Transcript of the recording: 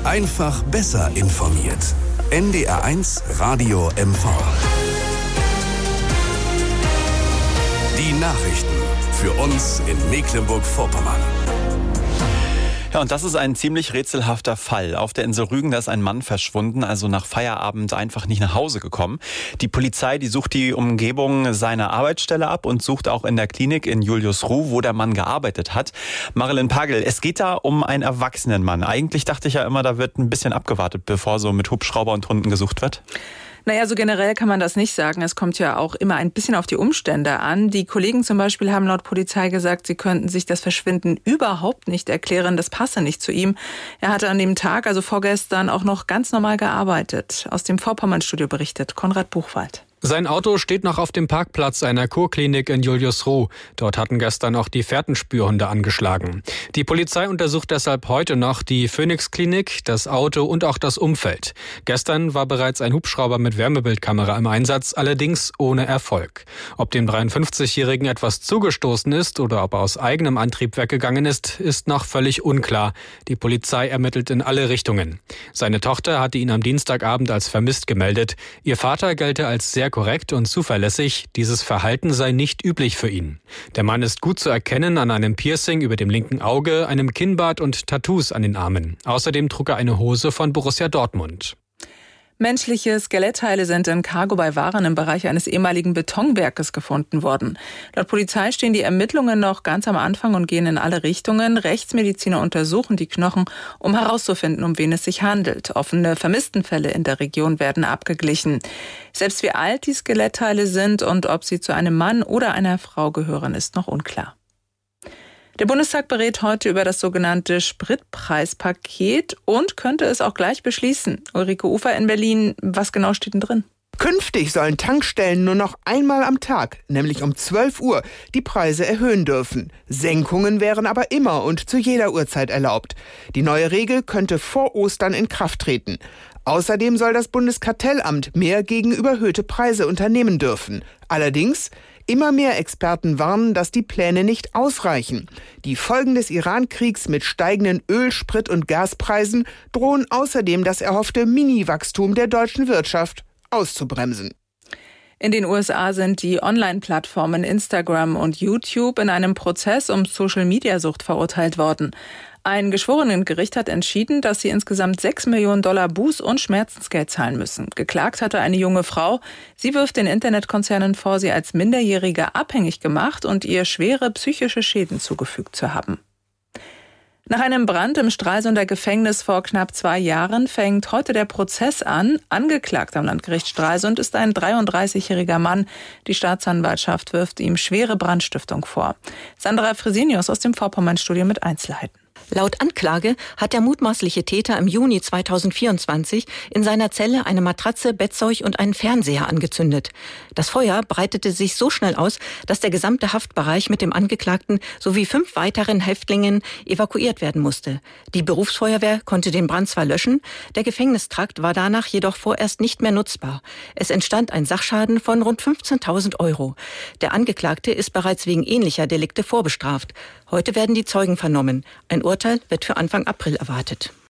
Einfach besser informiert. NDR1 Radio MV. Die Nachrichten für uns in Mecklenburg-Vorpommern. Ja, und das ist ein ziemlich rätselhafter Fall. Auf der Insel Rügen, da ist ein Mann verschwunden, also nach Feierabend einfach nicht nach Hause gekommen. Die Polizei, die sucht die Umgebung seiner Arbeitsstelle ab und sucht auch in der Klinik in Juliusruh, wo der Mann gearbeitet hat. Marilyn Pagel, es geht da um einen erwachsenen Mann. Eigentlich dachte ich ja immer, da wird ein bisschen abgewartet, bevor so mit Hubschrauber und Hunden gesucht wird. Naja, so generell kann man das nicht sagen. Es kommt ja auch immer ein bisschen auf die Umstände an. Die Kollegen zum Beispiel haben laut Polizei gesagt, sie könnten sich das Verschwinden überhaupt nicht erklären. Das passe nicht zu ihm. Er hatte an dem Tag, also vorgestern, auch noch ganz normal gearbeitet. Aus dem Vorpommern-Studio berichtet Konrad Buchwald. Sein Auto steht noch auf dem Parkplatz einer Kurklinik in Juliusruh. Dort hatten gestern auch die Fährtenspürhunde angeschlagen. Die Polizei untersucht deshalb heute noch die Phoenix-Klinik, das Auto und auch das Umfeld. Gestern war bereits ein Hubschrauber mit Wärmebildkamera im Einsatz, allerdings ohne Erfolg. Ob dem 53-Jährigen etwas zugestoßen ist oder ob er aus eigenem Antrieb weggegangen ist, ist noch völlig unklar. Die Polizei ermittelt in alle Richtungen. Seine Tochter hatte ihn am Dienstagabend als vermisst gemeldet. Ihr Vater gelte als sehr korrekt und zuverlässig. Dieses Verhalten sei nicht üblich für ihn. Der Mann ist gut zu erkennen an einem Piercing über dem linken Auge, einem Kinnbart und Tattoos an den Armen. Außerdem trug er eine Hose von Borussia Dortmund. Menschliche Skelettteile sind in Cargo bei Waren im Bereich eines ehemaligen Betonwerkes gefunden worden. Laut Polizei stehen die Ermittlungen noch ganz am Anfang und gehen in alle Richtungen. Rechtsmediziner untersuchen die Knochen, um herauszufinden, um wen es sich handelt. Offene Vermisstenfälle in der Region werden abgeglichen. Selbst wie alt die Skelettteile sind und ob sie zu einem Mann oder einer Frau gehören, ist noch unklar. Der Bundestag berät heute über das sogenannte Spritpreispaket und könnte es auch gleich beschließen. Ulrike Ufer in Berlin, was genau steht denn drin? Künftig sollen Tankstellen nur noch einmal am Tag, nämlich um 12 Uhr, die Preise erhöhen dürfen. Senkungen wären aber immer und zu jeder Uhrzeit erlaubt. Die neue Regel könnte vor Ostern in Kraft treten. Außerdem soll das Bundeskartellamt mehr gegen überhöhte Preise unternehmen dürfen. Allerdings, immer mehr Experten warnen, dass die Pläne nicht ausreichen. Die Folgen des Iran-Kriegs mit steigenden Öl-, Sprit- und Gaspreisen drohen außerdem das erhoffte Mini-Wachstum der deutschen Wirtschaft auszubremsen. In den USA sind die Online-Plattformen Instagram und YouTube in einem Prozess um Social-Media-Sucht verurteilt worden. Ein Geschworenengericht hat entschieden, dass sie insgesamt $6 Millionen Buß- und Schmerzensgeld zahlen müssen. Geklagt hatte eine junge Frau. Sie wirft den Internetkonzernen vor, sie als Minderjährige abhängig gemacht und ihr schwere psychische Schäden zugefügt zu haben. Nach einem Brand im Stralsunder Gefängnis vor knapp 2 Jahren fängt heute der Prozess an. Angeklagt am Landgericht Stralsund ist ein 33-jähriger Mann. Die Staatsanwaltschaft wirft ihm schwere Brandstiftung vor. Sandra Fresenius aus dem Vorpommern-Studio mit Einzelheiten. Laut Anklage hat der mutmaßliche Täter im Juni 2024 in seiner Zelle eine Matratze, Bettzeug und einen Fernseher angezündet. Das Feuer breitete sich so schnell aus, dass der gesamte Haftbereich mit dem Angeklagten sowie 5 weiteren Häftlingen evakuiert werden musste. Die Berufsfeuerwehr konnte den Brand zwar löschen, der Gefängnistrakt war danach jedoch vorerst nicht mehr nutzbar. Es entstand ein Sachschaden von rund 15.000 €. Der Angeklagte ist bereits wegen ähnlicher Delikte vorbestraft. Heute werden die Zeugen vernommen. Ein Urteil wird für Anfang April erwartet.